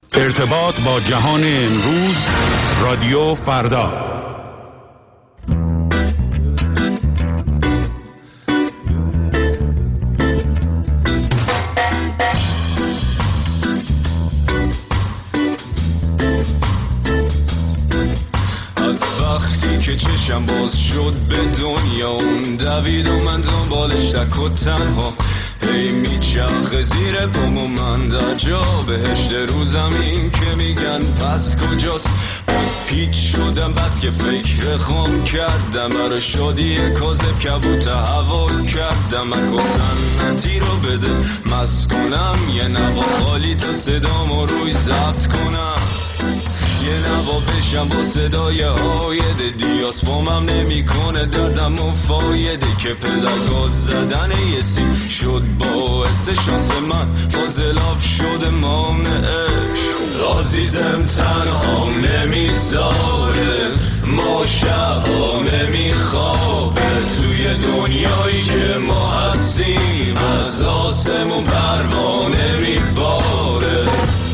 ارتباط با جهان امروز، رادیو فردا. چشم باز شد به دنیا اون دوید و من دنبالش تک و تنها هی میچرخه زیر پام و من در جا بهشت رو زمین که میگن پس کجاست. پیچ شدم بس که فکر خام کردم برای شادی کاذب کبوت هوا کردم مکو سنتی رو بده مست کنم یه نوا خالی تا صدامو روی ضبط کنم یه نوا بشم با صدای هایده دیاس فامم نمی کنه دردم و فایده که پدرگاز زدن یه سیم شد باعث شانس من فاضلاب شده مانعش. عزیزم تنها نمیذاره ما شبها نمیخوابه توی دنیایی که ما هستیم از آسمون پروانه میباره.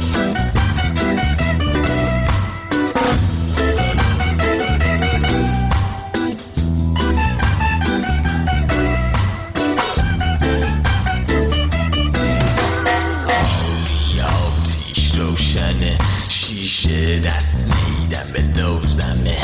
شیشه دست میدم به دوزمه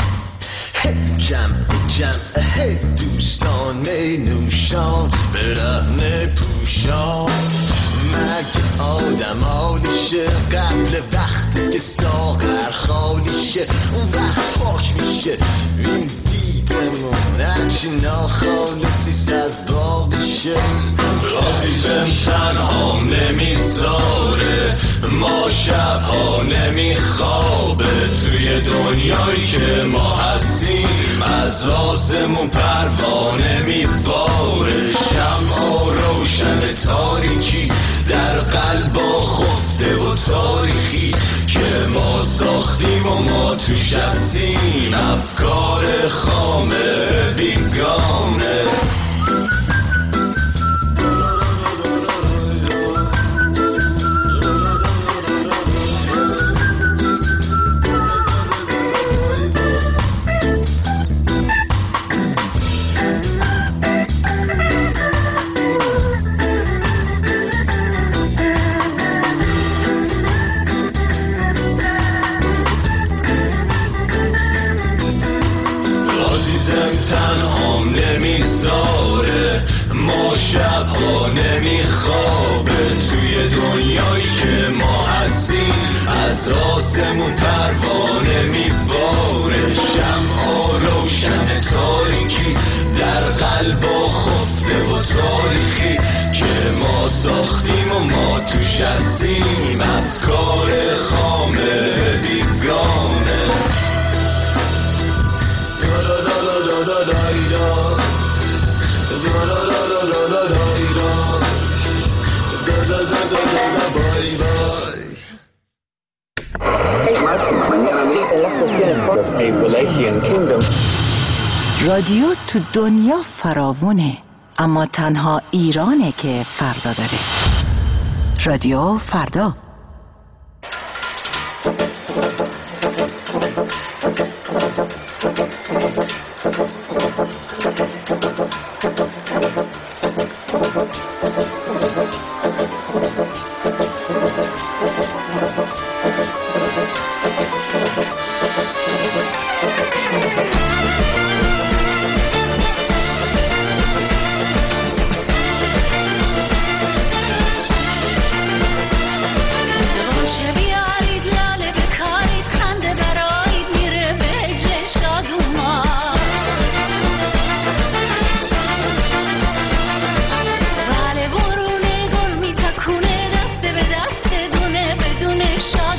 جمع دوستان می نوشان برهنه پوشان مگه آدم حالیشه قبل وقتی که ساغر خالیشه اون وقت پاک میشه این دیدمون هرچی ناخالصیست از باقیشه. عزیزم تنها نمیذاره ما شبها نمیخوابه توی دنیایی که ما هستیم از آسمون پروانه میباره. شمع روشن تاریکی در قلبا خفته و تاریخی که ما ساختیم و ما توش هستیم افکار خامه بیگانه. رادیو تو دنیا فراوونه اما تنها ایرانه که فردا داره. رادیو فردا. بله برونه گل میتکونه دست به دست دونه بدون شاد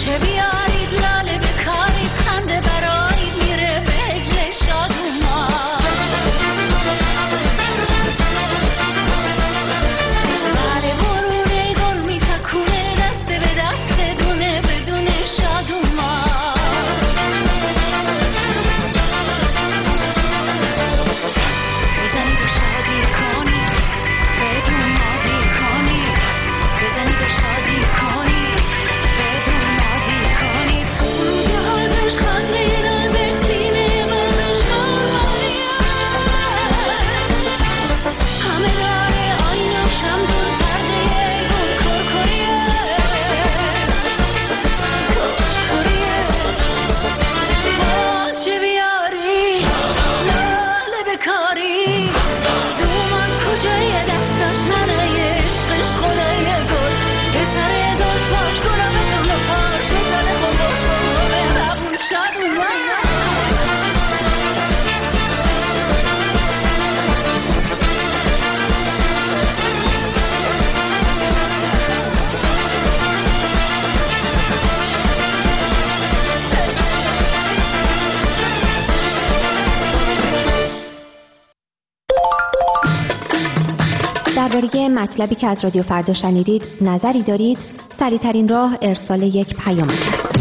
درباره مطلبی که از رادیو فردا شنیدید نظری دارید؟ سریع‌ترین راه ارسال یک پیام است.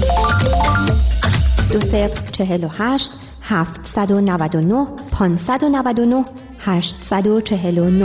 2048 799 599 849.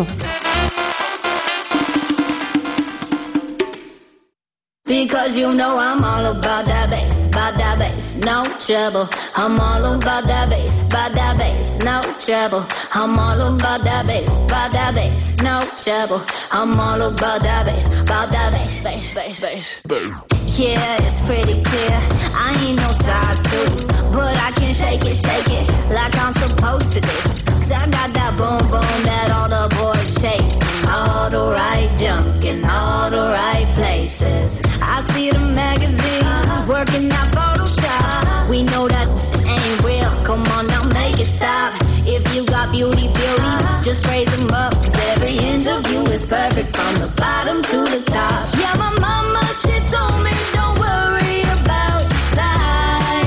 Because you know I'm all about that bass, no trouble. I'm all about that bass, no trouble. I'm all about that bass, no trouble. I'm all about that bass, bass. Yeah, it's pretty clear. I ain't no size 2, but I can shake it like I'm supposed to do. 'Cause I got that boom boom that all the boys chase. All the right junk in all the right places. I see the magazine working out Photoshop. We know that ain't real. Come on now, make it stop. If you got beauty, just raise them up. 'Cause every inch of you is perfect from the bottom to the top. Yeah, my mama, she told me don't worry about your size.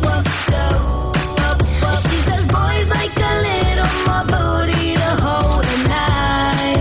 She says boys like a little more booty to hold at night.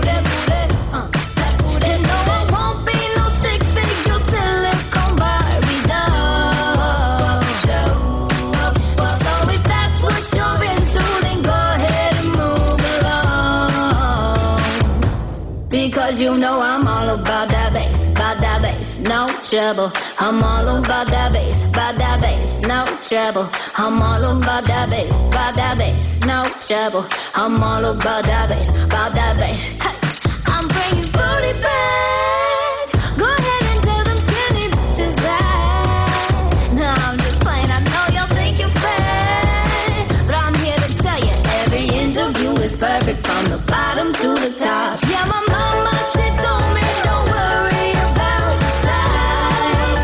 And no, I won't be no stick figure silicone Barbie doll. So if that's what you're into, then go ahead and move along. Because you know I'm all about that bass, no trouble. I'm all about that bass, no trouble. I'm all about that bass, no trouble. I'm all about that bass. Hey, I'm bringing booty back. Go ahead and tell them skinny bitches that. No, I'm just playing. I know y'all think you're fat, but I'm here to tell you every inch of you is perfect from the bottom to the top. Yeah, my mama, she told me don't worry about your size.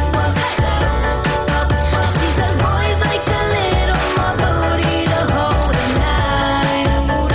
She says boys like a little more booty to hold at night.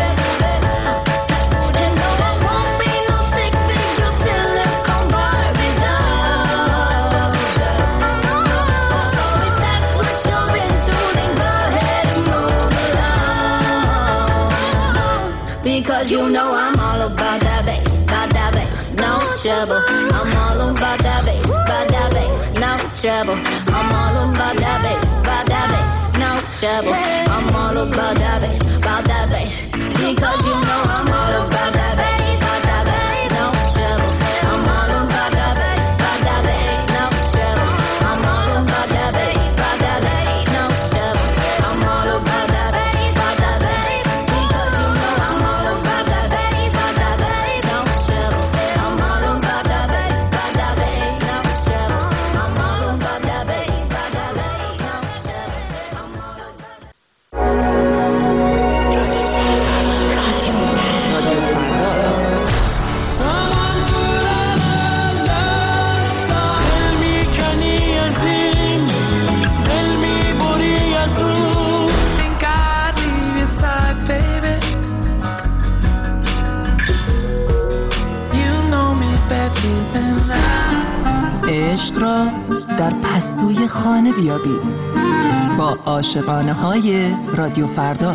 And no, I won't be no stick figure silicone Barbie doll. So if that's what you're into, then go ahead and move along. Because you know I'm all about that bass, no trouble. I'm all about that bass, no trouble. I'm all about that bass, no trouble. I'm all about that bass, because you know I'm all about that bass, no trouble. I'm all about that bass, no trouble. I'm all about that bass, no trouble. I'm all about that bass, because you know I'm all about that bass, no trouble. I'm all about that bass, no trouble. I'm all about that bass, no trouble. I'm all about در پستوی خانه بیابید با عاشقانه های رادیو فردا.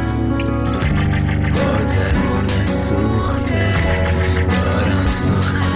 با درون سوخته دارم سخن